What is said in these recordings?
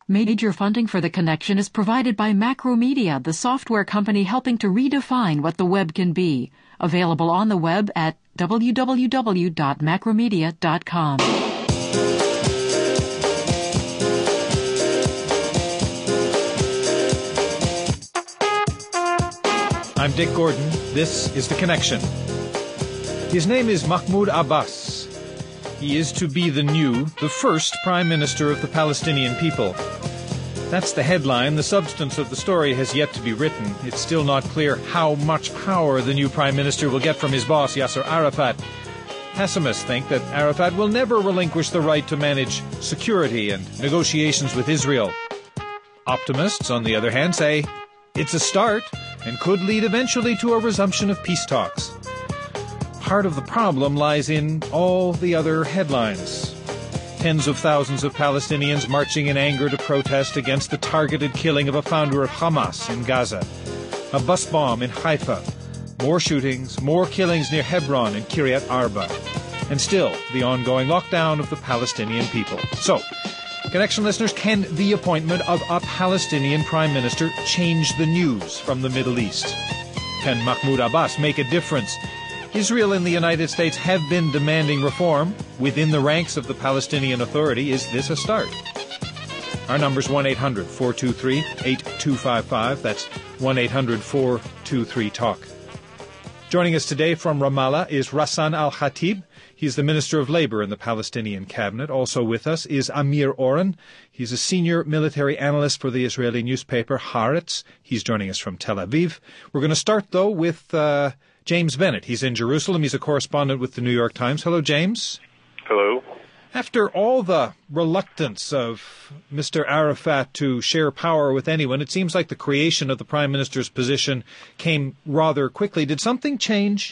Major funding for The Connection is provided by Macromedia, the software company helping to redefine what the web can be. Available on the web at www.macromedia.com. I'm Dick Gordon. This is The Connection. His name is Mahmoud Abbas. He is to be the first Prime Minister of the Palestinian people. That's the headline. The substance of the story has yet to be written. It's still not clear how much power the new Prime Minister will get from his boss, Yasser Arafat. Pessimists think that Arafat will never relinquish the right to manage security and negotiations with Israel. Optimists, on the other hand, say it's a start and could lead eventually to a resumption of peace talks. Part of the problem lies in all the other headlines. Tens of thousands of Palestinians marching in anger to protest against the targeted killing of a founder of Hamas in Gaza. A bus bomb in Haifa. More shootings, more killings near Hebron and Kiryat Arba. And still, the ongoing lockdown of the Palestinian people. So, Connection listeners, can the appointment of a Palestinian Prime Minister change the news from the Middle East? Can Mahmoud Abbas make a difference? Israel and the United States have been demanding reform within the ranks of the Palestinian Authority. Is this a start? Our number's 1-800-423-8255. That's 1-800-423-TALK. Joining us today from Ramallah is Ghassan Al-Khatib. He's the Minister of Labor in the Palestinian cabinet. Also with us is Amir Oren. He's a senior military analyst for the Israeli newspaper Haaretz. He's joining us from Tel Aviv. We're going to start, though, with James Bennett. He's in Jerusalem. He's a correspondent with the New York Times. Hello, James. Hello. After all the reluctance of Mr. Arafat to share power with anyone, it seems like the creation of the Prime Minister's position came rather quickly. Did something change?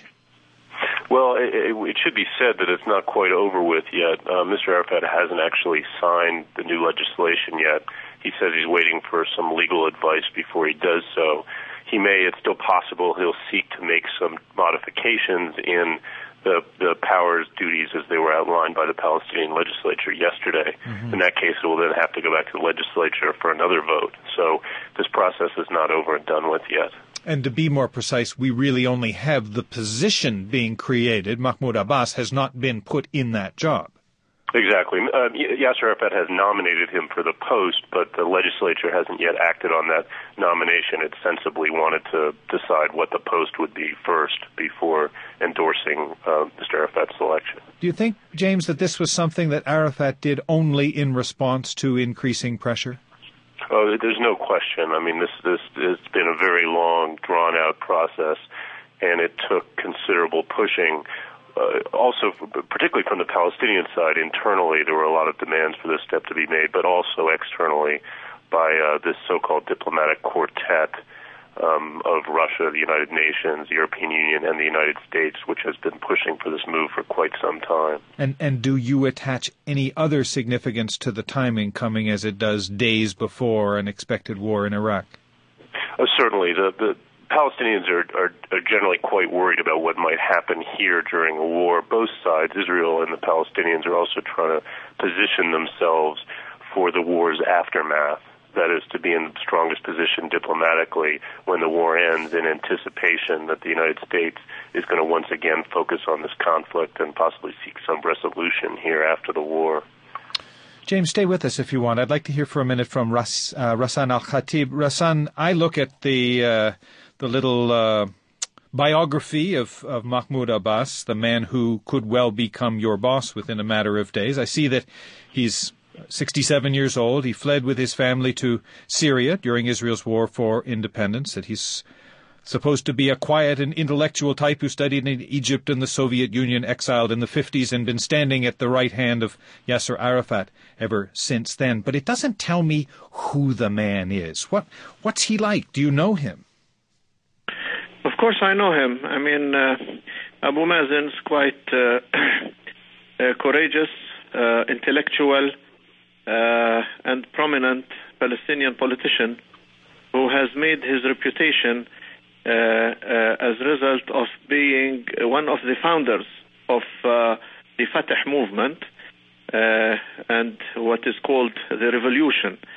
Well, it should be said that it's not quite over with yet. Mr. Arafat hasn't actually signed the new legislation yet. He says he's waiting for some legal advice before he does so. It's still possible he'll seek to make some modifications in the powers, duties as they were outlined by the Palestinian legislature yesterday. Mm-hmm. In that case, it will then have to go back to the legislature for another vote. So this process is not over and done with yet. And to be more precise, we really only have the position being created. Mahmoud Abbas has not been put in that job. Exactly. Yasser Arafat has nominated him for the post, but the legislature hasn't yet acted on that nomination. It sensibly wanted to decide what the post would be first before endorsing Mr. Arafat's selection. Do you think, James, that this was something that Arafat did only in response to increasing pressure? Oh, there's no question. I mean, this has been a very long, drawn-out process, and it took considerable pushing. Also, particularly from the Palestinian side, internally, there were a lot of demands for this step to be made, but also externally by this so-called diplomatic quartet of Russia, the United Nations, the European Union, and the United States, which has been pushing for this move for quite some time. And do you attach any other significance to the timing coming as it does days before an expected war in Iraq? Certainly. The Palestinians are generally quite worried about what might happen here during a war. Both sides, Israel and the Palestinians, are also trying to position themselves for the war's aftermath. That is, to be in the strongest position diplomatically when the war ends, in anticipation that the United States is going to once again focus on this conflict and possibly seek some resolution here after the war. James, stay with us if you want. I'd like to hear for a minute from Ghassan Al-Khatib. Ghassan, I look at the little biography of Mahmoud Abbas, the man who could well become your boss within a matter of days. I see that he's 67 years old. He fled with his family to Syria during Israel's war for independence, that he's supposed to be a quiet and intellectual type who studied in Egypt and the Soviet Union, exiled in the 50s, and been standing at the right hand of Yasser Arafat ever since then. But it doesn't tell me who the man is. What's he like? Do you know him? Of course I know him. I mean, Abu Mazen's quite courageous, intellectual, and prominent Palestinian politician who has made his reputation as a result of being one of the founders of the Fatah movement and what is called the revolution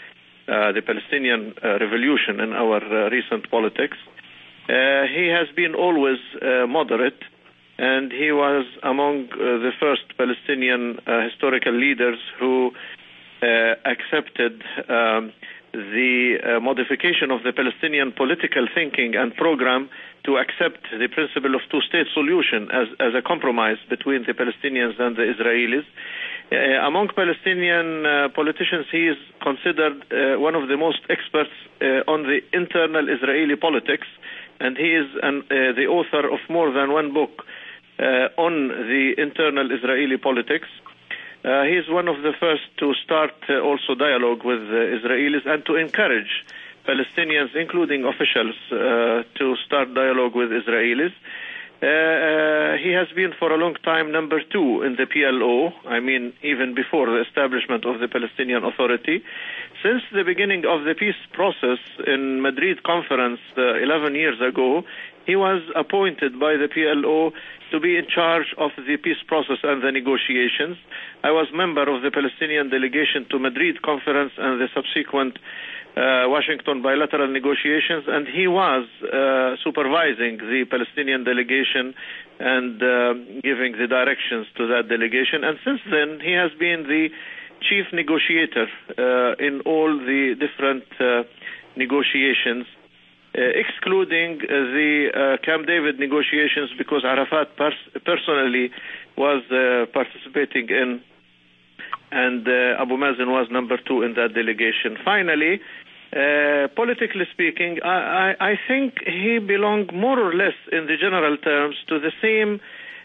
the Palestinian revolution in our recent politics. He has been always moderate, and he was among the first Palestinian historical leaders who accepted the modification of the Palestinian political thinking and program to accept the principle of two-state solution as a compromise between the Palestinians and the Israelis. Among Palestinian politicians, he is considered one of the most experts on the internal Israeli politics, and he is the author of more than one book on the internal Israeli politics. He is one of the first to start also dialogue with Israelis and to encourage Palestinians, including officials, to start dialogue with Israelis. He has been for a long time number 2 in the PLO, even before the establishment of the Palestinian Authority. Since the beginning of the peace process in Madrid conference 11 years ago, he was appointed by the PLO to be in charge of the peace process and the negotiations. I was member of the Palestinian delegation to Madrid conference and the subsequent Washington bilateral negotiations, and he was supervising the Palestinian delegation and giving the directions to that delegation. And since then, he has been the chief negotiator in all the different negotiations, excluding the Camp David negotiations, because Arafat personally was participating in, and Abu Mazen was number 2 in that delegation. Finally, politically speaking, I think he belonged more or less in the general terms to the same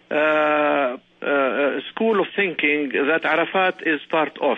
school of thinking that Arafat is part of.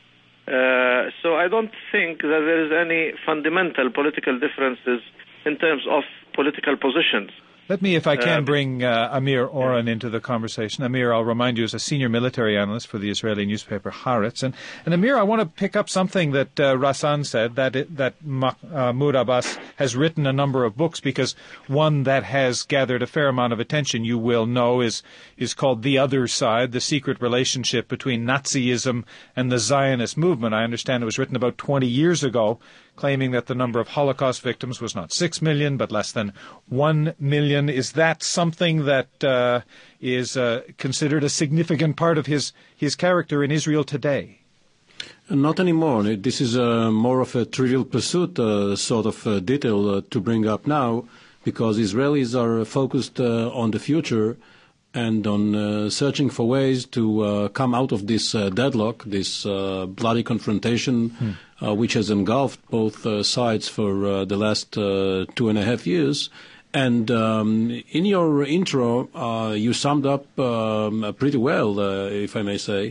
So I don't think that there is any fundamental political differences in terms of political positions. Let me, if I can, bring Amir Oren into the conversation. Amir, I'll remind you, is a senior military analyst for the Israeli newspaper Haaretz. And Amir, I want to pick up something that Rassan said, that Mahmoud Abbas has written a number of books, because one that has gathered a fair amount of attention, you will know, is called The Other Side, the secret relationship between Nazism and the Zionist movement. I understand it was written about 20 years ago, claiming that the number of Holocaust victims was not 6 million, but less than 1 million. Is that something that is considered a significant part of his character in Israel today? Not anymore. This is more of a trivial pursuit sort of detail to bring up now, because Israelis are focused on the future and on searching for ways to come out of this deadlock, this bloody confrontation, which has engulfed both sides for the last 2.5 years. And in your intro, you summed up pretty well, if I may say,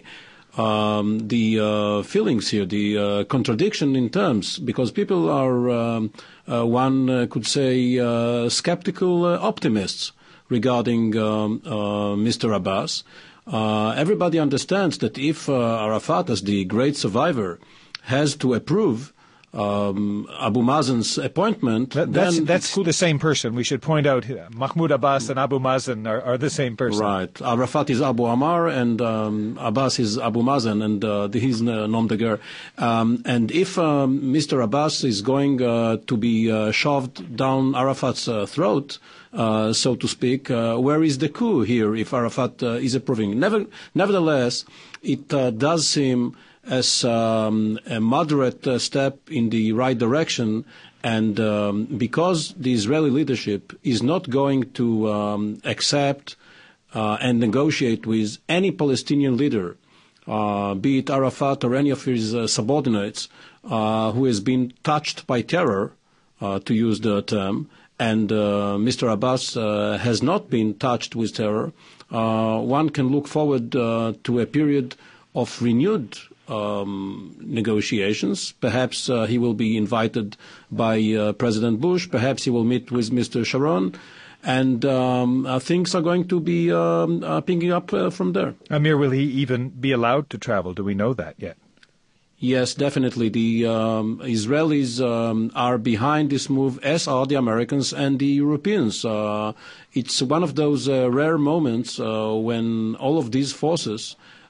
the feelings here, the contradiction in terms, because people are, one could say, skeptical optimists regarding Mr. Abbas. Everybody understands that if Arafat, as the great survivor, has to approve Abu Mazen's appointment, that's the same person. We should point out Mahmoud Abbas and Abu Mazen are the same person. Right. Arafat is Abu Ammar and Abbas is Abu Mazen, and he's nom de guerre. And if Mr. Abbas is going to be shoved down Arafat's throat, so to speak, where is the coup here if Arafat is approving? Nevertheless, it does seem as a moderate step in the right direction, and because the Israeli leadership is not going to accept and negotiate with any Palestinian leader, be it Arafat or any of his subordinates, who has been touched by terror, to use the term, and Mr. Abbas has not been touched with terror, one can look forward to a period of renewed negotiations. Perhaps he will be invited by President Bush. Perhaps he will meet with Mr. Sharon. And things are going to be picking up from there. Amir, will he even be allowed to travel? Do we know that yet? Yes, definitely. The Israelis are behind this move, as are the Americans and the Europeans. It's one of those rare moments when all of these forces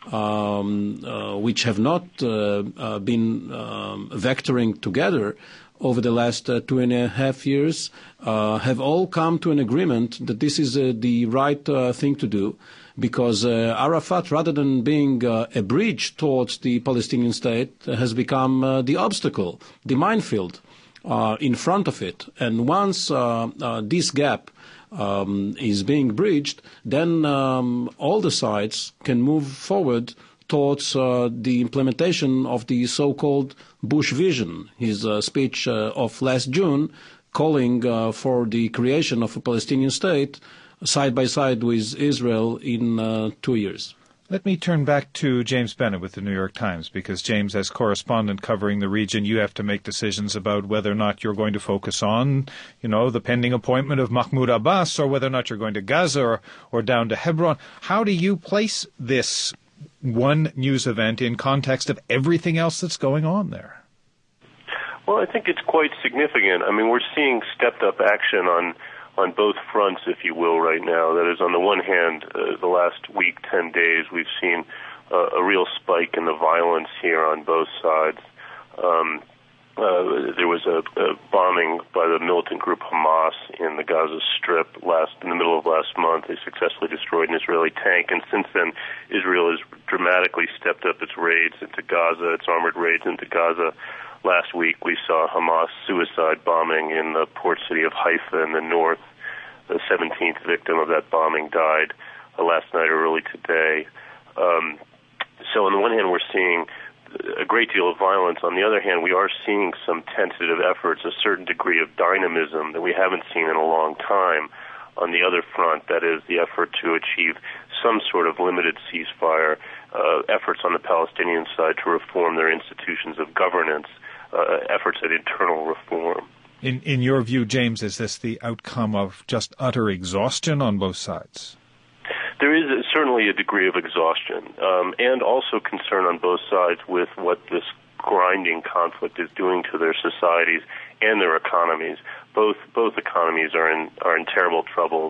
which have not been vectoring together over the last 2.5 years, have all come to an agreement that this is the right thing to do, because Arafat, rather than being a bridge towards the Palestinian state, has become the obstacle, the minefield in front of it. And once this gap is being bridged, then all the sides can move forward towards the implementation of the so-called Bush vision, his speech of last June, calling for the creation of a Palestinian state side by side with Israel in 2 years. Let me turn back to James Bennett with the New York Times, because, James, as correspondent covering the region, you have to make decisions about whether or not you're going to focus on, the pending appointment of Mahmoud Abbas, or whether or not you're going to Gaza or down to Hebron. How do you place this one news event in context of everything else that's going on there? Well, I think it's quite significant. I mean, we're seeing stepped-up action on both fronts, if you will, right now. That is, on the one hand, the last week, 10 days, we've seen a real spike in the violence here on both sides. There was a bombing by the militant group Hamas in the Gaza Strip in the middle of last month. They successfully destroyed an Israeli tank, and since then, Israel has dramatically stepped up its raids into Gaza, its armored raids into Gaza. Last week, we saw Hamas suicide bombing in the port city of Haifa in the north. The 17th victim of that bombing died last night or early today. So on the one hand, we're seeing a great deal of violence. On the other hand, we are seeing some tentative efforts, a certain degree of dynamism that we haven't seen in a long time on the other front. That is, the effort to achieve some sort of limited ceasefire, efforts on the Palestinian side to reform their institutions of governance, efforts at internal reform. In your view, James, is this the outcome of just utter exhaustion on both sides? There is certainly a degree of exhaustion, and also concern on both sides with what this grinding conflict is doing to their societies and their economies. Both economies are in terrible trouble.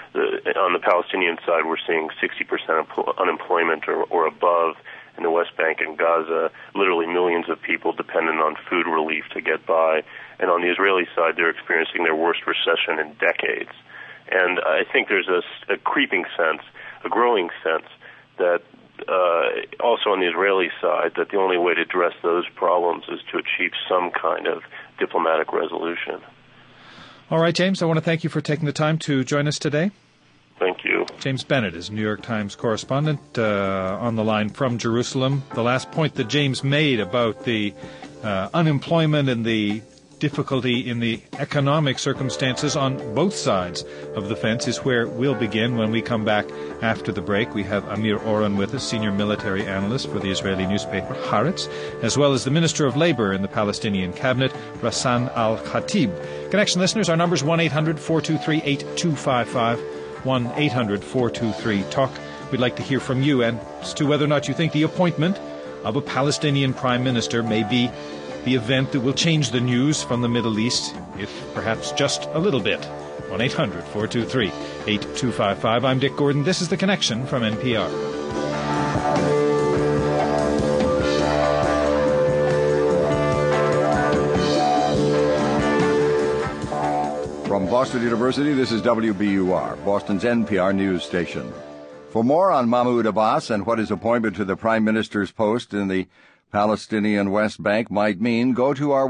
On the Palestinian side, we're seeing 60% unemployment or above in the West Bank and Gaza, literally millions of people dependent on food relief to get by. And on the Israeli side, they're experiencing their worst recession in decades. And I think there's a creeping sense, a growing sense, that also on the Israeli side, that the only way to address those problems is to achieve some kind of diplomatic resolution. All right, James, I want to thank you for taking the time to join us today. Thank you. James Bennett is New York Times correspondent on the line from Jerusalem. The last point that James made about the unemployment and the difficulty in the economic circumstances on both sides of the fence is where we'll begin when we come back after the break. We have Amir Oren with us, senior military analyst for the Israeli newspaper Haaretz, as well as the Minister of Labor in the Palestinian cabinet, Rassan Al-Khatib. Connection listeners, our number is 1-800-423-8255, 1-800-423-TALK. We'd like to hear from you as to whether or not you think the appointment of a Palestinian prime minister may be the event that will change the news from the Middle East, if perhaps just a little bit. 1-800-423-8255. I'm Dick Gordon. This is The Connection from NPR. From Boston University, this is WBUR, Boston's NPR news station. For more on Mahmoud Abbas and what his appointment to the prime minister's post in the Palestinian West Bank might mean, go to our...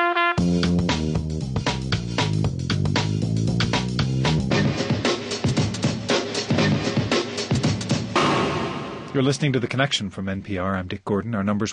You're listening to The Connection from NPR. I'm Dick Gordon. Our number's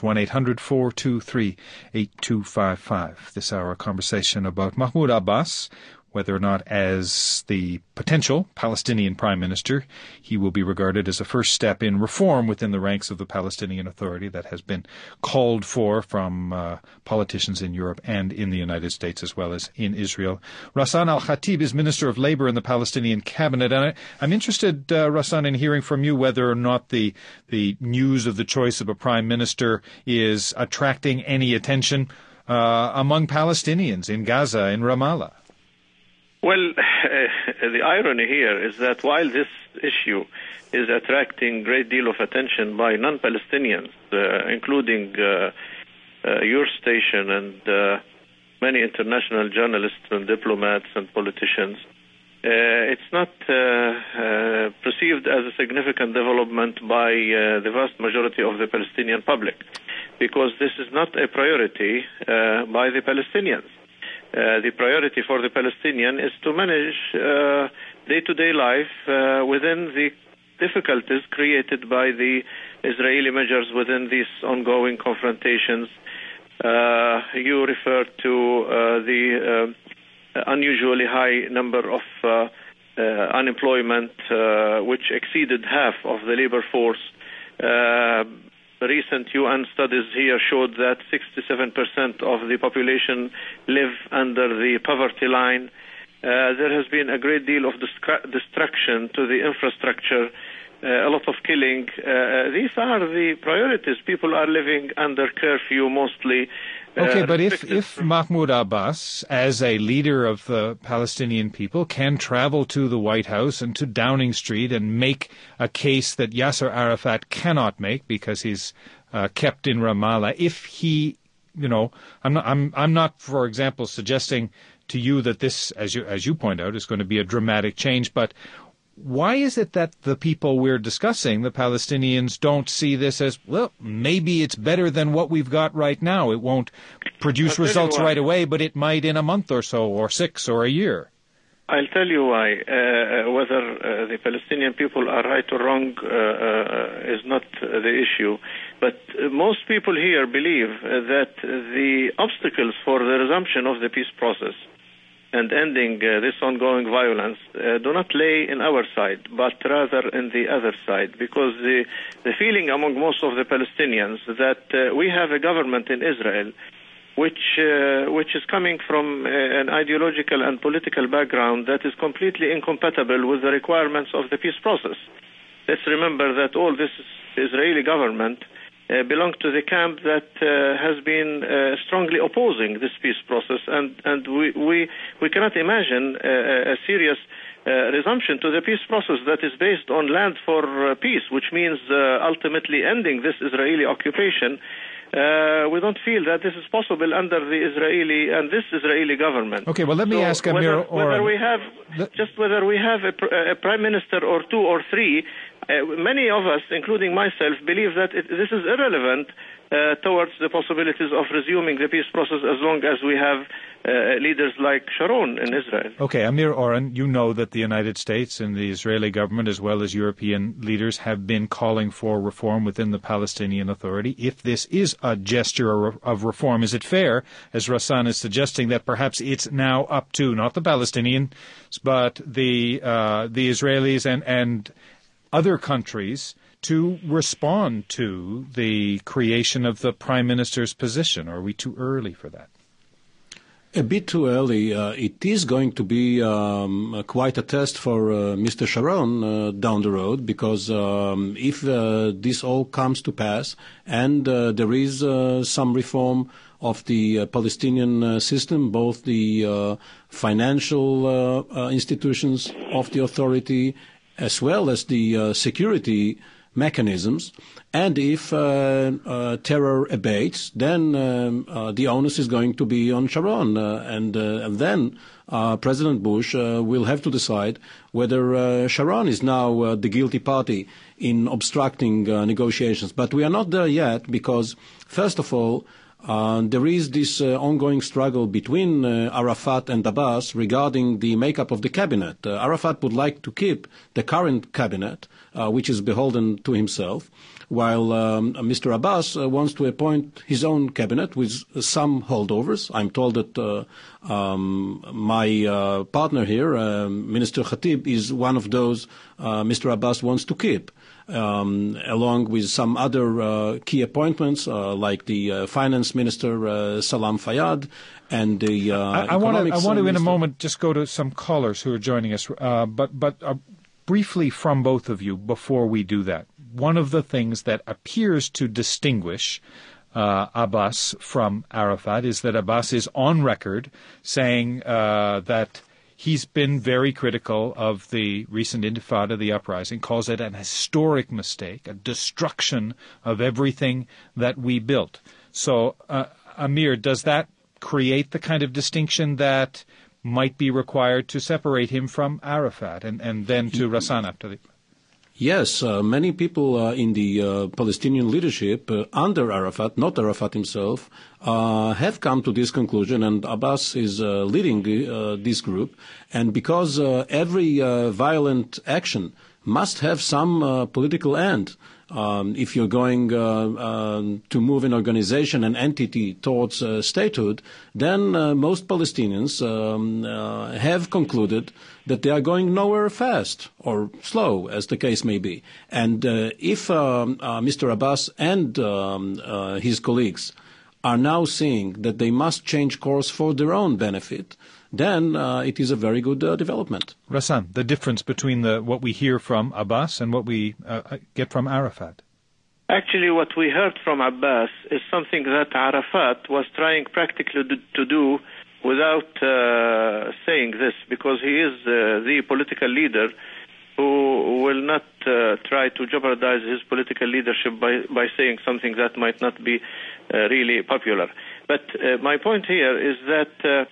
1-800-423-8255. This hour, a conversation about Mahmoud Abbas, whether or not as the potential Palestinian prime minister, he will be regarded as a first step in reform within the ranks of the Palestinian Authority that has been called for from politicians in Europe and in the United States as well as in Israel. Rassan Al-Khatib is Minister of Labor in the Palestinian cabinet. And I'm interested, Rassan, in hearing from you whether or not the news of the choice of a prime minister is attracting any attention among Palestinians in Gaza, in Ramallah. Well, the irony here is that while this issue is attracting a great deal of attention by non-Palestinians, including your station and many international journalists and diplomats and politicians, it's not perceived as a significant development by the vast majority of the Palestinian public, because this is not a priority by the Palestinians. The priority for the Palestinian is to manage day-to-day life within the difficulties created by the Israeli measures within these ongoing confrontations. You referred to the unusually high number of unemployment, which exceeded half of the labor force. Recent UN studies here showed that 67% of the population live under the poverty line. There has been a great deal of destruction to the infrastructure, a lot of killing. These are the priorities. People are living under curfew mostly. Okay, but if Mahmoud Abbas, as a leader of the Palestinian people, can travel to the White House and to Downing Street and make a case that Yasser Arafat cannot make because he's kept in Ramallah, if he, I'm not, for example, suggesting to you that this, as you point out, is going to be a dramatic change, but why is it that the people we're discussing, the Palestinians, don't see this as, well, maybe it's better than what we've got right now? It won't produce results right away, but it might in a month or so, or 6 or a year. I'll tell you why. Whether the Palestinian people are right or wrong is not the issue. But most people here believe that the obstacles for the resumption of the peace process and ending this ongoing violence do not lay in our side, but rather in the other side, because the feeling among most of the Palestinians that we have a government in Israel which is coming from an ideological and political background that is completely incompatible with the requirements of the peace process. Let's remember that all this Israeli government belong to the camp that has been strongly opposing this peace process, and we cannot imagine a serious resumption to the peace process that is based on land for peace, which means ultimately ending this Israeli occupation. We don't feel that this is possible under the Israeli government. Okay, well, let me ask Amir whether we have a prime minister or two or three. Many of us, including myself, believe that this is irrelevant towards the possibilities of resuming the peace process as long as we have leaders like Sharon in Israel. Okay, Amir Oren, you know that the United States and the Israeli government, as well as European leaders, have been calling for reform within the Palestinian Authority. If this is a gesture of reform, is it fair, as Rassan is suggesting, that perhaps it's now up to not the Palestinians, but the Israelis and other countries to respond to the creation of the Prime Minister's position? Or are we too early for that? A bit too early. It is going to be quite a test for Mr. Sharon down the road, because if this all comes to pass and there is some reform of the Palestinian system, both the financial institutions of the authority as well as the security mechanisms, and if terror abates, then the onus is going to be on Sharon, and then President Bush will have to decide whether Sharon is now the guilty party in obstructing negotiations. But we are not there yet, because, first of all, there is this ongoing struggle between Arafat and Abbas regarding the makeup of the cabinet. Arafat would like to keep the current cabinet, which is beholden to himself, while Mr. Abbas wants to appoint his own cabinet with some holdovers. I'm told that my partner here, Minister Khatib, is one of those Mr. Abbas wants to keep, along with some other key appointments like the finance minister Salam Fayyad and the I want to in a moment just go to some callers who are joining us, but briefly from both of you before we do that. One of the things that appears to distinguish Abbas from Arafat is that Abbas is on record saying that He's been very critical of the recent Intifada, the uprising, calls it an historic mistake, a destruction of everything that we built. So, Amir, does that create the kind of distinction that might be required to separate him from Arafat and then to Rassan after the... Yes, many people in the Palestinian leadership under Arafat, not Arafat himself, have come to this conclusion, and Abbas is leading this group. And because every violent action must have some political end, if you're going to move an organization, an entity towards statehood, then most Palestinians have concluded that they are going nowhere fast or slow, as the case may be. And if Mr. Abbas and his colleagues are now seeing that they must change course for their own benefit, then it is a very good development. Rassan, the difference between what we hear from Abbas and what we get from Arafat? Actually, what we heard from Abbas is something that Arafat was trying practically to do without saying this, because he is the political leader who will not try to jeopardize his political leadership by saying something that might not be really popular. But my point here is that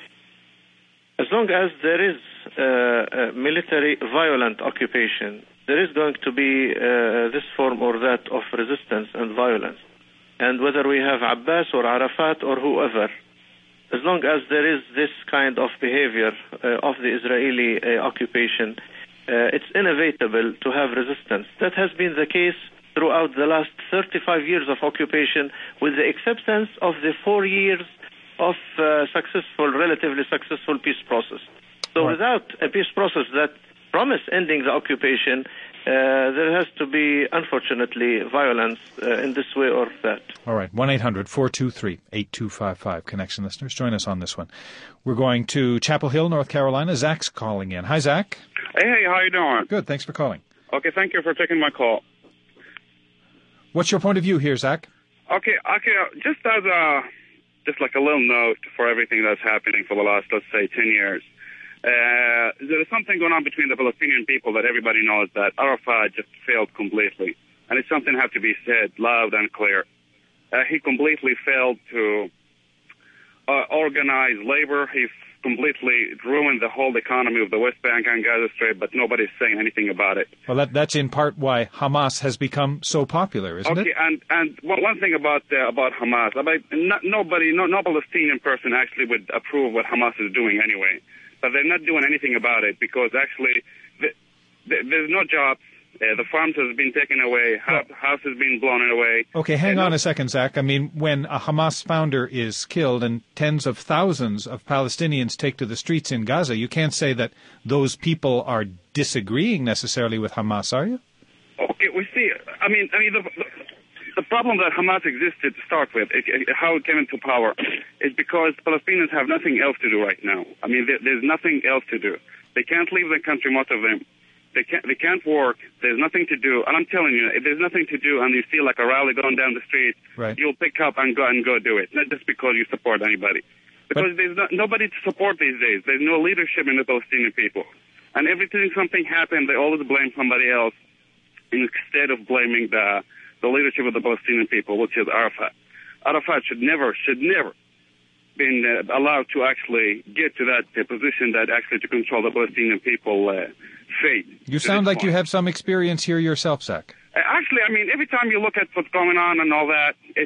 as long as there is military violent occupation, there is going to be this form or that of resistance and violence. And whether we have Abbas or Arafat or whoever, as long as there is this kind of behavior of the Israeli occupation, it's inevitable to have resistance. That has been the case throughout the last 35 years of occupation, with the exception of the 4 years of relatively successful peace process. So without a peace process that promised ending the occupation, there has to be, unfortunately, violence in this way or that. All right, 1-800-423-8255. Connection listeners, join us on this one. We're going to Chapel Hill, North Carolina. Zach's calling in. Hi, Zach. Hey, how you doing? Good, thanks for calling. Okay, thank you for taking my call. What's your point of view here, Zach? Okay, just as like a little note for everything that's happening for the last, let's say, 10 years. There is something going on between the Palestinian people that everybody knows, that Arafat just failed completely. And it's something that has to be said loud and clear. He completely failed to organize labor. He completely ruined the whole economy of the West Bank and Gaza Strip, but nobody's saying anything about it. Well, that's in part why Hamas has become so popular, isn't it? Okay, and one thing about Hamas, no Palestinian person actually would approve what Hamas is doing anyway. But they're not doing anything about it because actually there's no jobs. The farms has been taken away. House has been blown away. Okay, hang on a second, Zach. I mean, when a Hamas founder is killed and tens of thousands of Palestinians take to the streets in Gaza, you can't say that those people are disagreeing necessarily with Hamas, are you? Okay, we see. I mean, the problem that Hamas existed to start with, how it came into power, is because Palestinians have nothing else to do right now. I mean, there's nothing else to do. They can't leave the country, most of them. They can't work. There's nothing to do. And I'm telling you, if there's nothing to do and you see like a rally going down the street, right, you'll pick up and go do it. Not just because you support anybody. Because there's nobody to support these days. There's no leadership in the Palestinian people. And every time something happens, they always blame somebody else instead of blaming the leadership of the Palestinian people, which is Arafat. Arafat should never been allowed to actually get to that position that actually to control the Palestinian people fate. You sound like you have some experience here yourself, Zach. Actually, I mean, every time you look at what's going on and all that, it's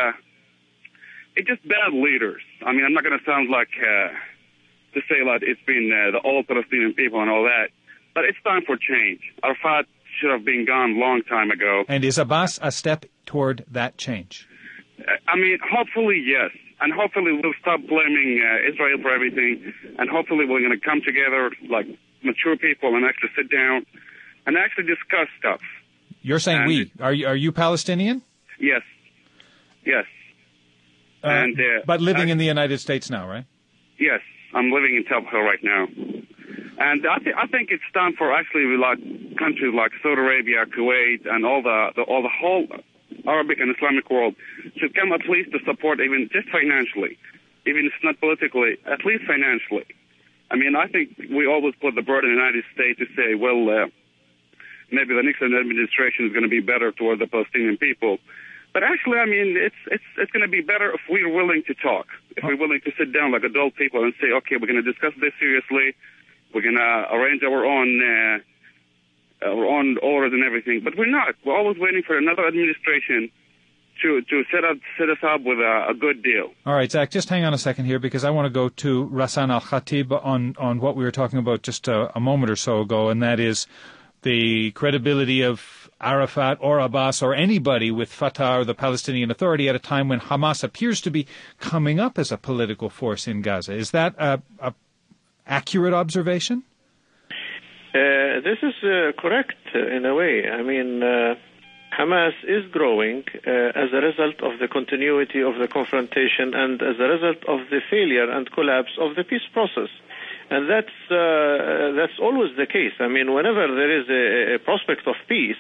just bad leaders. I mean, I'm not going to sound like to say that it's been the old Palestinian people and all that, but it's time for change. Arafat should have been gone a long time ago. And is Abbas a step toward that change? I mean, hopefully, yes. And hopefully we'll stop blaming Israel for everything. And hopefully we're going to come together like mature people and actually sit down and actually discuss stuff. You're saying we. Are you Palestinian? Yes. Yes. But living in the United States now, right? Yes. I'm living in Chapel Hill right now. And I think it's time for actually like countries like Saudi Arabia, Kuwait, and all the whole Arabic and Islamic world should come at least to support, even just financially, even if it's not politically, at least financially, I mean, I think we always put the burden in the United States to say, well, maybe the Nixon administration is going to be better toward the Palestinian people. But actually, I mean, it's going to be better if we're willing to talk, if we're willing to sit down like adult people and say, okay, we're going to discuss this seriously. We're going to arrange our own orders and everything. But we're not. We're always waiting for another administration to set us up with a good deal. All right, Zach, just hang on a second here, because I want to go to Rassan Al-Khatib on what we were talking about just a moment or so ago, and that is the credibility of Arafat or Abbas or anybody with Fatah or the Palestinian Authority at a time when Hamas appears to be coming up as a political force in Gaza. Is that a accurate observation? This is correct in a way. I mean, Hamas is growing as a result of the continuity of the confrontation and as a result of the failure and collapse of the peace process. And that's always the case. I mean, whenever there is a prospect of peace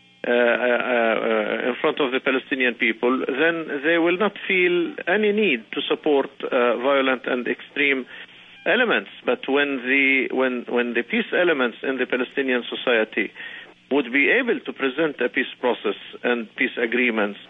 in front of the Palestinian people, then they will not feel any need to support violent and extreme elements. But when the peace elements in the Palestinian society would be able to present a peace process and peace agreements,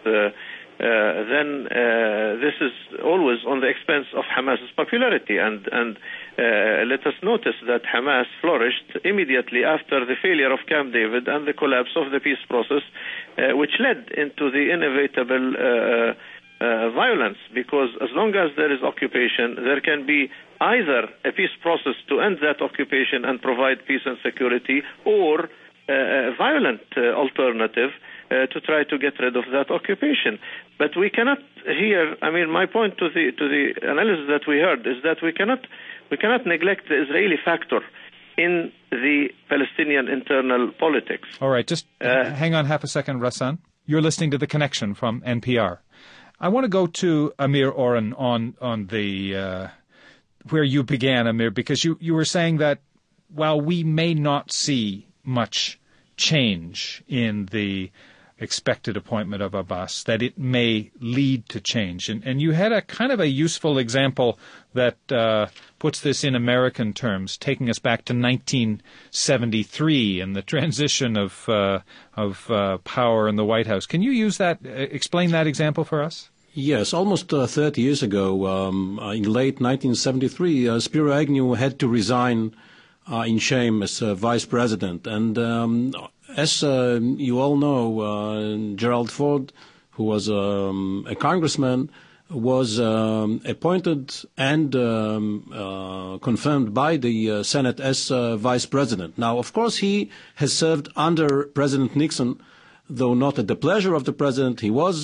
then this is always on the expense of Hamas's popularity. And let us notice that Hamas flourished immediately after the failure of Camp David and the collapse of the peace process, which led into the inevitable violence, because as long as there is occupation, there can be either a peace process to end that occupation and provide peace and security, or a violent alternative to try to get rid of that occupation. But we cannot here, I mean, my point to the analysis that we heard is that we cannot neglect the Israeli factor in the Palestinian internal politics. All right, just hang on half a second, Rassan. You're listening to The Connection from NPR. I want to go to Amir Oren on the where you began, Amir, because you were saying that while we may not see much change in the expected appointment of Abbas, that it may lead to change. And you had a kind of a useful example that puts this in American terms, taking us back to 1973 and the transition of power in the White House. Can you use that, explain that example for us? Yes, almost 30 years ago, in late 1973, Spiro Agnew had to resign in shame as vice president. And as you all know, Gerald Ford, who was a congressman, was appointed and confirmed by the Senate as vice president. Now, of course, he has served under President Nixon, though not at the pleasure of the president. He was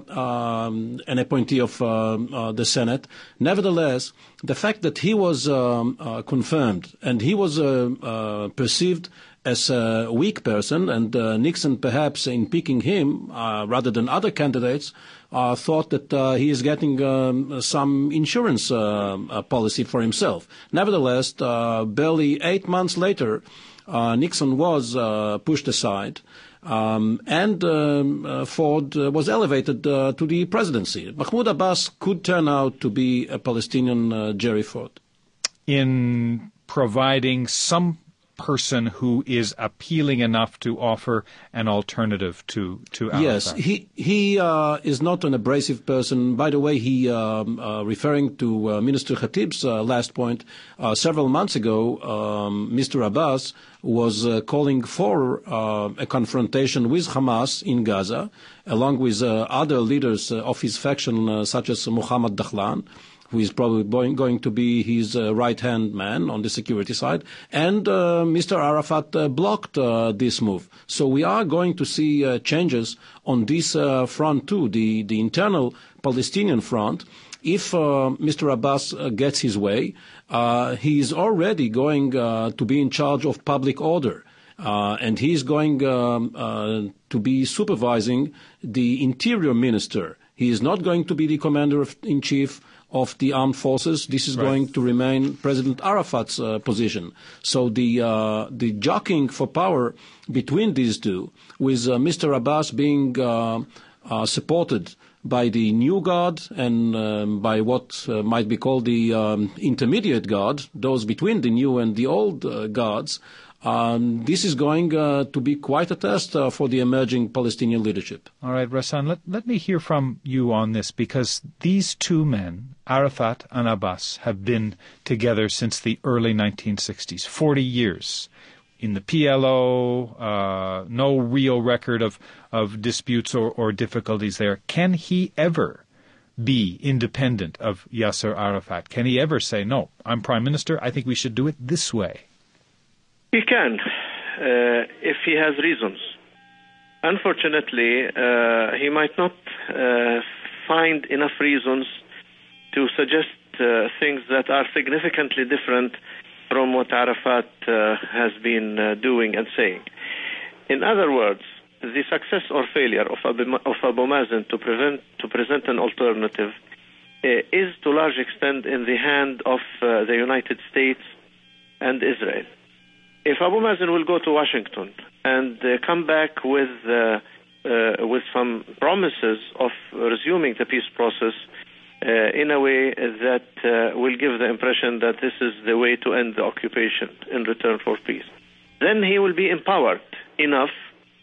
an appointee of the Senate. Nevertheless, the fact that he was confirmed and he was perceived as a weak person, and Nixon, perhaps in picking him rather than other candidates, thought that he is getting some insurance policy for himself. Nevertheless, barely 8 months later, Nixon was pushed aside. And Ford was elevated to the presidency. Mahmoud Abbas could turn out to be a Palestinian Jerry Ford. In providing some person who is appealing enough to offer an alternative to Arafat. Yes, he is not an abrasive person. By the way, he referring to Minister Khatib's last point, several months ago, Mr. Abbas was calling for a confrontation with Hamas in Gaza, along with other leaders of his faction, such as Mohammed Dakhlan, who is probably going to be his right-hand man on the security side. And Mr. Arafat blocked this move. So we are going to see changes on this front too, the internal Palestinian front. If Mr. Abbas gets his way, he is already going to be in charge of public order. And he is going to be supervising the interior minister. He is not going to be the commander-in-chief of the armed forces. This is going to remain President Arafat's position. So the jockeying for power between these two, with Mr. Abbas being supported by the new God and by what might be called the intermediate God, those between the new and the old gods, this is going to be quite a test for the emerging Palestinian leadership. All right, Rassan, let me hear from you on this, because these two men, Arafat and Abbas, have been together since the early 1960s, 40 years. In the PLO, no real record of disputes or difficulties there. Can he ever be independent of Yasser Arafat? Can he ever say, no, I'm Prime Minister, I think we should do it this way? He can, if he has reasons. Unfortunately, he might not find enough reasons to suggest things that are significantly different from what Arafat has been doing and saying. In other words, the success or failure of Abu Mazen to present an alternative is to a large extent in the hand of the United States and Israel. If Abu Mazen will go to Washington and come back with some promises of resuming the peace process in a way that will give the impression that this is the way to end the occupation in return for peace, then he will be empowered enough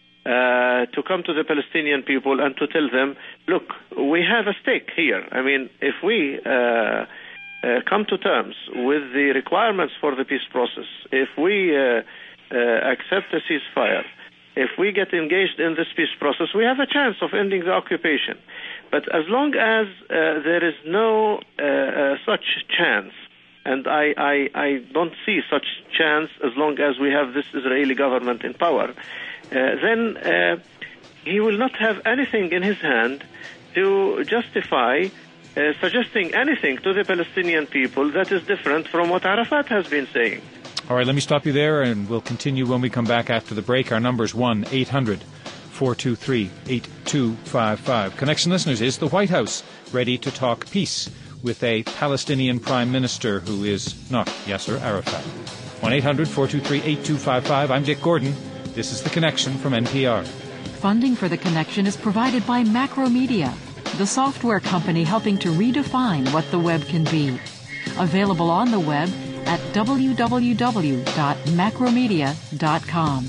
to come to the Palestinian people and to tell them, look, we have a stake here. I mean, if we come to terms with the requirements for the peace process, if we accept a ceasefire, if we get engaged in this peace process, we have a chance of ending the occupation. But as long as there is no such chance, and I don't see such chance as long as we have this Israeli government in power, then he will not have anything in his hand to justify suggesting anything to the Palestinian people that is different from what Arafat has been saying. All right, let me stop you there, and we'll continue when we come back after the break. Our number is 1-800-423-8255. Connection listeners, is the White House ready to talk peace with a Palestinian prime minister who is not Yasser Arafat? 1-800-423-8255. I'm Dick Gordon. This is The Connection from NPR. Funding for The Connection is provided by Macromedia, the software company helping to redefine what the web can be. Available on the web at www.macromedia.com.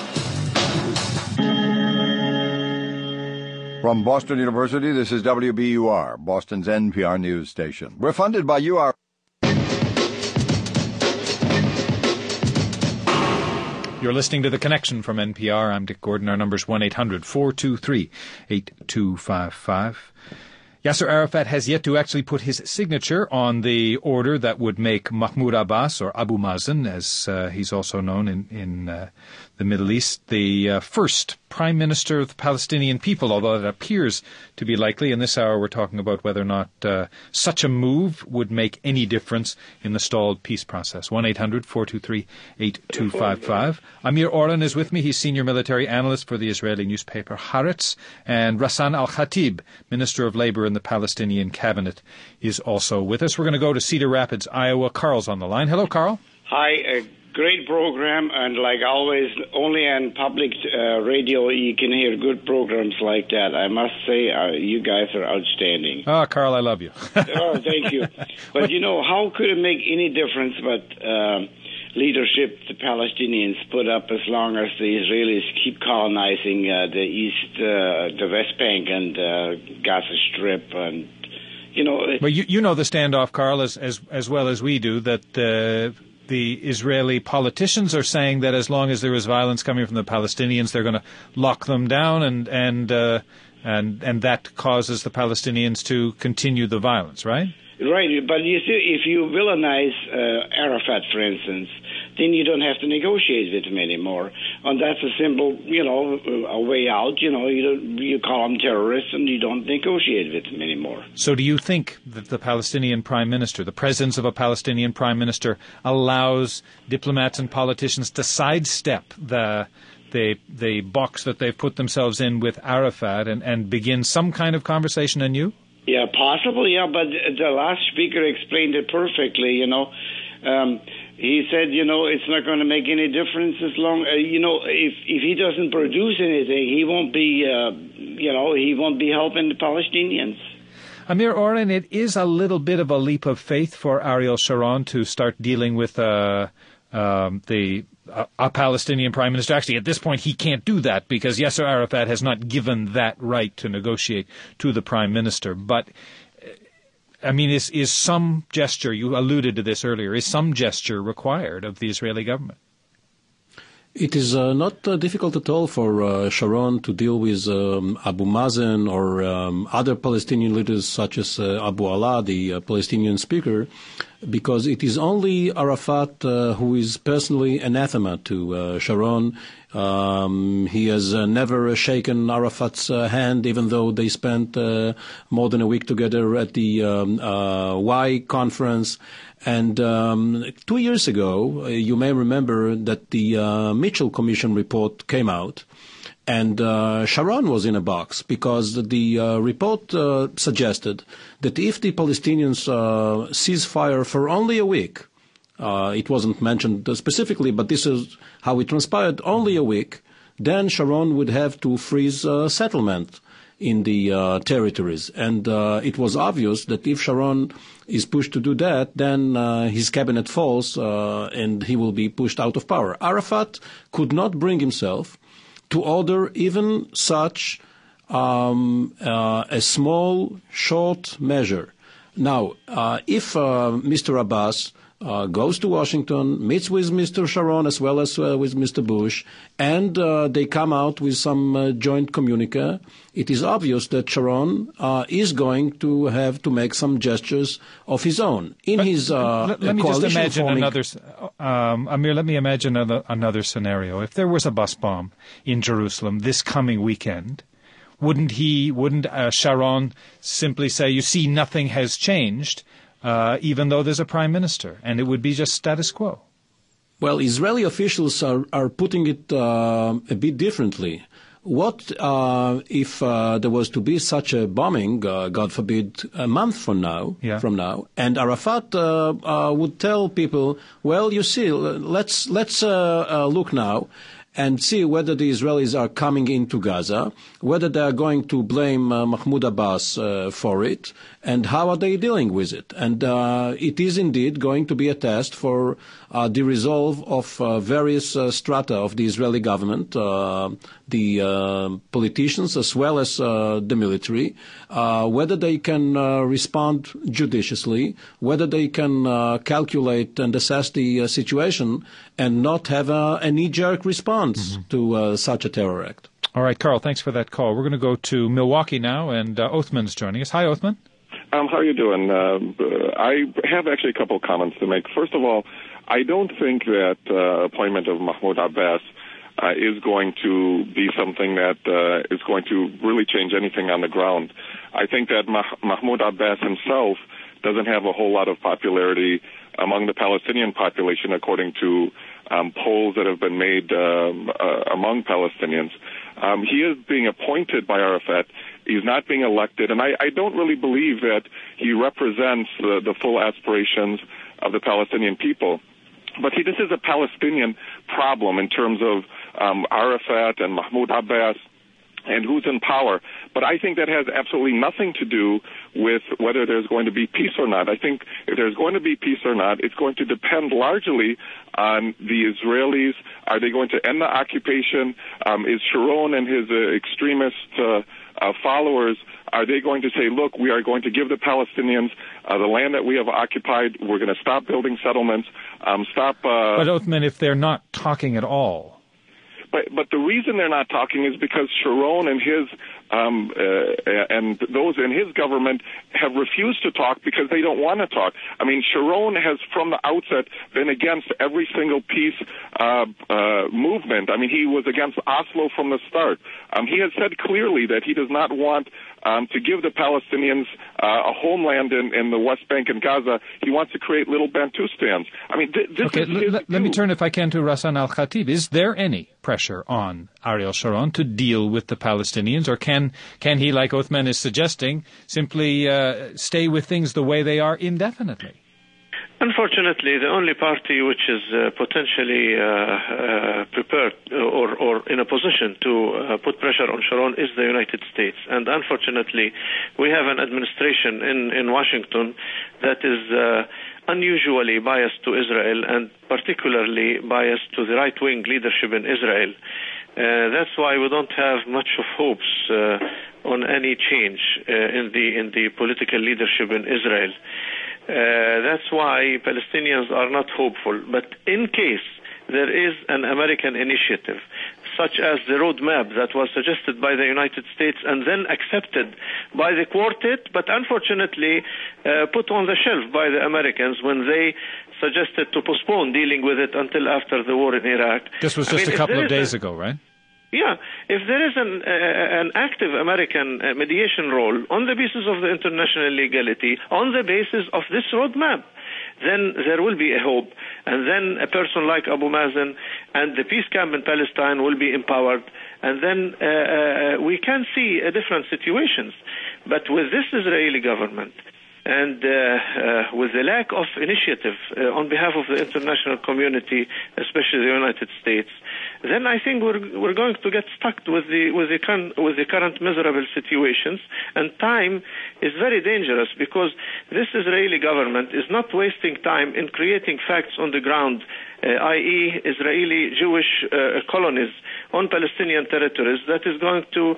From Boston University, this is WBUR, Boston's NPR news station. We're funded by UR. You're listening to The Connection from NPR. I'm Dick Gordon. Our number's 1-800-423-8255. Yasser Arafat has yet to actually put his signature on the order that would make Mahmoud Abbas, or Abu Mazen, as he's also known in the Middle East, the first prime minister of the Palestinian people, although it appears to be likely. In this hour, we're talking about whether or not such a move would make any difference in the stalled peace process. 1-800-423-8255. Amir Oren is with me. He's senior military analyst for the Israeli newspaper Haaretz. And Rassan Al-Khatib, Minister of Labor in the Palestinian cabinet, is also with us. We're going to go to Cedar Rapids, Iowa. Carl's on the line. Hello, Carl. Hi, great program, and like always, only on public radio you can hear good programs like that. I must say, you guys are outstanding. Oh, Carl, I love you. Oh, thank you. But, how could it make any difference but leadership the Palestinians put up as long as the Israelis keep colonizing the East, the West Bank and Gaza Strip and, Well, you know the standoff, Carl, as well as we do, that the Israeli politicians are saying that as long as there is violence coming from the Palestinians, they're going to lock them down, and that causes the Palestinians to continue the violence, right? Right, but you see, if you villainize Arafat, for instance, then you don't have to negotiate with him anymore, and that's a simple, a way out. You call him terrorists, and you don't negotiate with him anymore. So, do you think that the Palestinian prime minister, the presence of a Palestinian prime minister, allows diplomats and politicians to sidestep the box that they've put themselves in with Arafat and begin some kind of conversation anew? Yeah, possibly, but the last speaker explained it perfectly, He said, it's not going to make any difference as long, if he doesn't produce anything, he won't be, he won't be helping the Palestinians. Amir Oren, it is a little bit of a leap of faith for Ariel Sharon to start dealing with a Palestinian prime minister. Actually, at this point, he can't do that because Yasser Arafat has not given that right to negotiate to the prime minister. But is some gesture, you alluded to this earlier, is some gesture required of the Israeli government? It is not difficult at all for Sharon to deal with Abu Mazen or other Palestinian leaders such as Abu Ala, the Palestinian speaker, because it is only Arafat who is personally anathema to Sharon. He has never shaken Arafat's hand, even though they spent more than a week together at the Y conference. And 2 years ago, you may remember that the Mitchell Commission report came out, and Sharon was in a box because the report suggested that if the Palestinians cease fire for only a week, it wasn't mentioned specifically, but this is how it transpired, only a week, then Sharon would have to freeze settlement in the territories. And it was obvious that if Sharon is pushed to do that, then his cabinet falls and he will be pushed out of power. Arafat could not bring himself to order even such a small, short measure. Now, if Mr. Abbas goes to Washington, meets with Mr. Sharon as well as with Mr. Bush, and they come out with some joint communique, it is obvious that Sharon is going to have to make some gestures of his own. Let me just imagine Amir, let me imagine another scenario. If there was a bus bomb in Jerusalem this coming weekend, wouldn't Sharon simply say, you see, nothing has changed, even though there's a prime minister, and it would be just status quo? Well, Israeli officials are putting it a bit differently. What if there was to be such a bombing, God forbid, a month from now, and Arafat would tell people, well, you see, let's look now and see whether the Israelis are coming into Gaza, whether they are going to blame Mahmoud Abbas for it, and how are they dealing with it. And it is indeed going to be a test for the resolve of various strata of the Israeli government, the politicians as well as the military, whether they can respond judiciously, whether they can calculate and assess the situation and not have a knee-jerk response to such a terror act. All right, Carl, thanks for that call. We're going to go to Milwaukee now, and Othman's joining us. Hi, Othman. How are you doing? I have actually a couple of comments to make. First of all, I don't think that appointment of Mahmoud Abbas is going to be something that is going to really change anything on the ground. I think that Mahmoud Abbas himself doesn't have a whole lot of popularity among the Palestinian population, according to polls that have been made among Palestinians. He is being appointed by Arafat. He's not being elected, and I don't really believe that he represents the full aspirations of the Palestinian people. But this is a Palestinian problem in terms of Arafat and Mahmoud Abbas and who's in power. But I think that has absolutely nothing to do with whether there's going to be peace or not. I think if there's going to be peace or not, it's going to depend largely on the Israelis. Are they going to end the occupation? Is Sharon and his extremist followers, are they going to say, look, we are going to give the Palestinians the land that we have occupied, we're going to stop building settlements, But Othman, if they're not talking at all... But the reason they're not talking is because Sharon and his and those in his government have refused to talk because they don't want to talk. I mean, Sharon has from the outset been against every single peace movement. I mean, he was against Oslo from the start. He has said clearly that he does not want to give the Palestinians a homeland in the West Bank and Gaza. He wants to create little Bantustans. I mean, let me turn, if I can, to Rassan Al-Khatib. Is there any pressure on Ariel Sharon to deal with the Palestinians, or can he, like Othman is suggesting, simply stay with things the way they are indefinitely? Unfortunately, the only party which is potentially prepared or in a position to put pressure on Sharon is the United States. And unfortunately, we have an administration in Washington that is unusually biased to Israel and particularly biased to the right-wing leadership in Israel. That's why we don't have much of hopes on any change in the political leadership in Israel. That's why Palestinians are not hopeful. But in case there is an American initiative, such as the roadmap that was suggested by the United States and then accepted by the Quartet, but unfortunately put on the shelf by the Americans when they suggested to postpone dealing with it until after the war in Iraq. This was just a couple of days ago, right? Yeah, if there is an active American mediation role on the basis of the international legality, on the basis of this roadmap, then there will be a hope. And then a person like Abu Mazen and the peace camp in Palestine will be empowered. And then we can see different situations. But with this Israeli government, and with the lack of initiative on behalf of the international community, especially the United States, then I think we're going to get stuck with the current miserable situations. And time is very dangerous because this Israeli government is not wasting time in creating facts on the ground, i.e., Israeli Jewish colonies on Palestinian territories, that is going to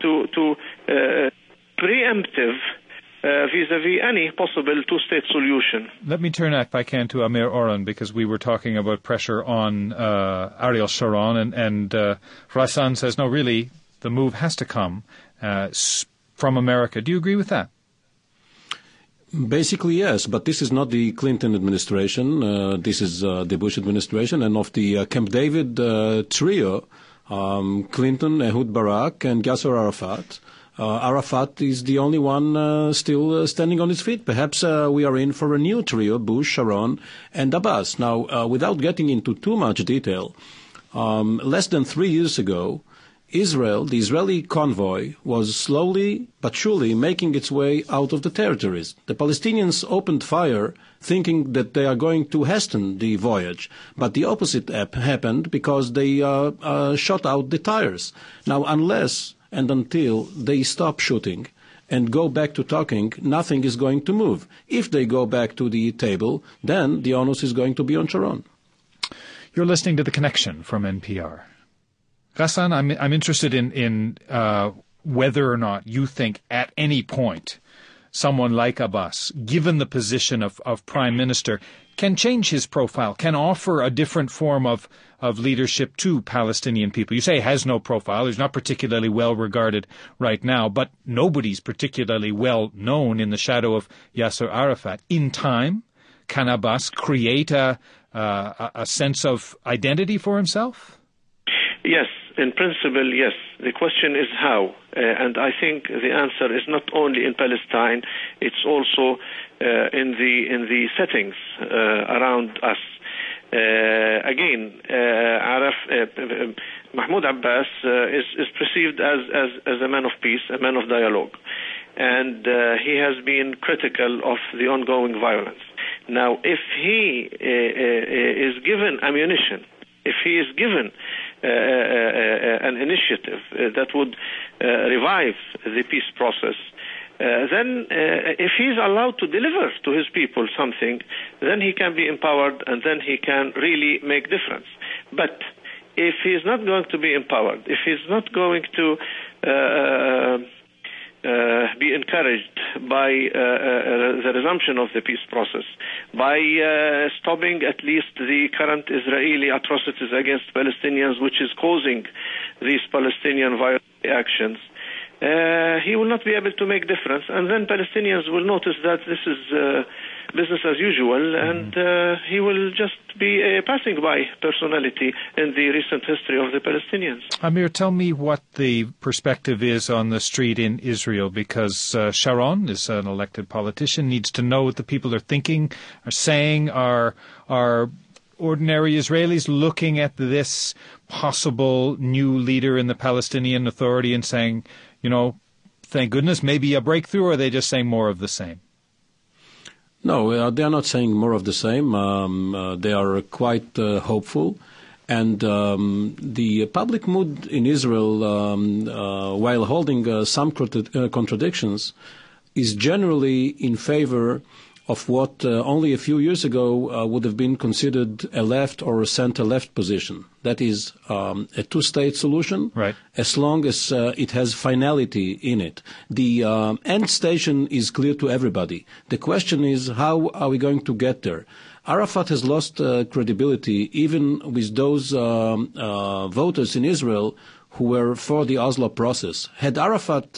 preemptive vis-a-vis any possible two-state solution. Let me turn, if I can, to Amir Oren, because we were talking about pressure on Ariel Sharon, and Ghassan says, no, really, the move has to come from America. Do you agree with that? Basically, yes, but this is not the Clinton administration. This is the Bush administration, and of the Camp David trio, Clinton, Ehud Barak, and Yasser Arafat, Arafat is the only one still standing on his feet. Perhaps we are in for a new trio, Bush, Sharon, and Abbas. Now, without getting into too much detail, less than 3 years ago, Israel, the Israeli convoy, was slowly but surely making its way out of the territories. The Palestinians opened fire thinking that they are going to hasten the voyage, but the opposite happened because they shot out the tires. Now, unless and until they stop shooting and go back to talking, nothing is going to move. If they go back to the table, then the onus is going to be on Sharon. You're listening to The Connection from NPR. Ghassan, I'm interested in whether or not you think at any point someone like Abbas, given the position of prime minister, can change his profile, can offer a different form of leadership to Palestinian people. You say he has no profile. He's not particularly well regarded right now, but nobody's particularly well known in the shadow of Yasser Arafat. In time, can Abbas create a sense of identity for himself? Yes, in principle, yes. The question is how. And I think the answer is not only in Palestine, it's also in the settings around us. Mahmoud Abbas is perceived as a man of peace, a man of dialogue. And he has been critical of the ongoing violence. Now, if he is given ammunition, if he is given an initiative that would revive the peace process, then if he's allowed to deliver to his people something, then he can be empowered and then he can really make difference. But if he's not going to be empowered, if he's not going to be encouraged by the resumption of the peace process, by stopping at least the current Israeli atrocities against Palestinians, which is causing these Palestinian violent actions, he will not be able to make difference. And then Palestinians will notice that this is business as usual, and he will just be a passing by personality in the recent history of the Palestinians. Amir, tell me what the perspective is on the street in Israel, because Sharon is an elected politician, needs to know what the people are thinking, are saying, are ordinary Israelis looking at this possible new leader in the Palestinian Authority and saying, you know, thank goodness, maybe a breakthrough, or are they just saying more of the same? No, they are not saying more of the same. They are quite hopeful. And the public mood in Israel, while holding some contradictions, is generally in favor of what only a few years ago would have been considered a left or a center-left position. That is a two-state solution, right, as long as it has finality in it. The end station is clear to everybody. The question is, how are we going to get there? Arafat has lost credibility even with those voters in Israel who were for the Oslo process. Had Arafat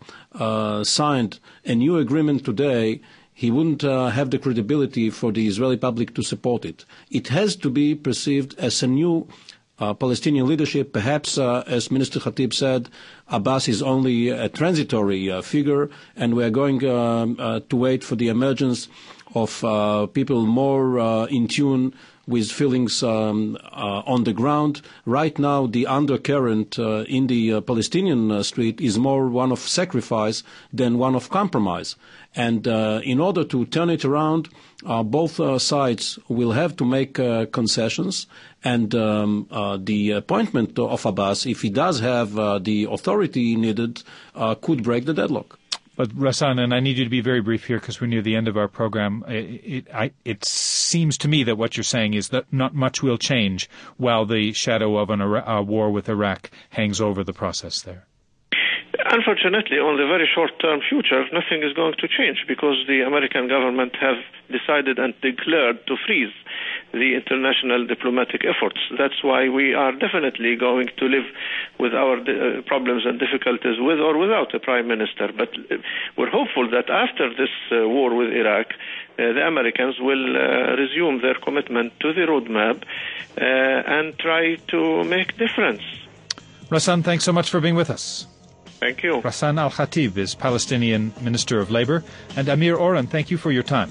signed a new agreement today, he wouldn't have the credibility for the Israeli public to support it. It has to be perceived as a new Palestinian leadership. Perhaps, as Minister Khatib said, Abbas is only a transitory figure, and we are going to wait for the emergence of people more in tune with feelings on the ground. Right now, the undercurrent in the Palestinian street is more one of sacrifice than one of compromise. And in order to turn it around, both sides will have to make concessions. And the appointment of Abbas, if he does have the authority needed, could break the deadlock. But Rassan, and I need you to be very brief here because we're near the end of our program. It seems to me that what you're saying is that not much will change while the shadow of a war with Iraq hangs over the process there. Unfortunately, on the very short-term future, nothing is going to change because the American government have decided and declared to freeze the international diplomatic efforts. That's why we are definitely going to live with our problems and difficulties with or without a prime minister. But we're hopeful that after this war with Iraq, the Americans will resume their commitment to the roadmap and try to make difference. Rassan, thanks so much for being with us. Thank you. Rassan Al-Khatib is Palestinian Minister of Labor. And Amir Oren, thank you for your time.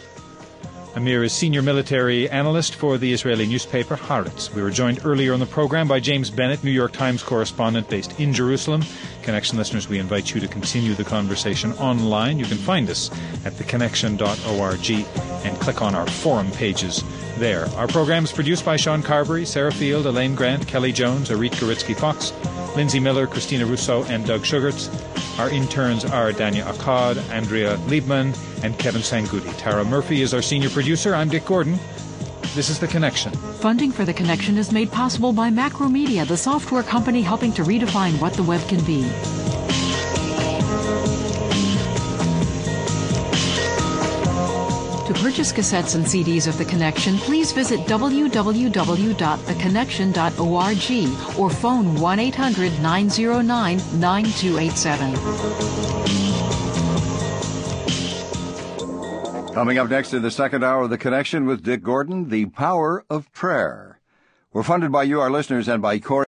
Amir is senior military analyst for the Israeli newspaper Haaretz. We were joined earlier in the program by James Bennett, New York Times correspondent based in Jerusalem. Connection listeners, we invite you to continue the conversation online. You can find us at theconnection.org and click on our forum pages there. Our program is produced by Sean Carberry, Sarah Field, Elaine Grant, Kelly Jones, Arit Goritsky-Fox, Lindsay Miller, Christina Russo, and Doug Sugarts. Our interns are Dania Akkad, Andrea Liebman, and Kevin Sanguti. Tara Murphy is our senior producer. I'm Dick Gordon. This is The Connection. Funding for The Connection is made possible by Macromedia, the software company helping to redefine what the web can be. To purchase cassettes and CDs of The Connection, please visit www.theconnection.org or phone 1-800-909-9287. Coming up next in the second hour of The Connection with Dick Gordon, the power of prayer. We're funded by you, our listeners, and by Corey.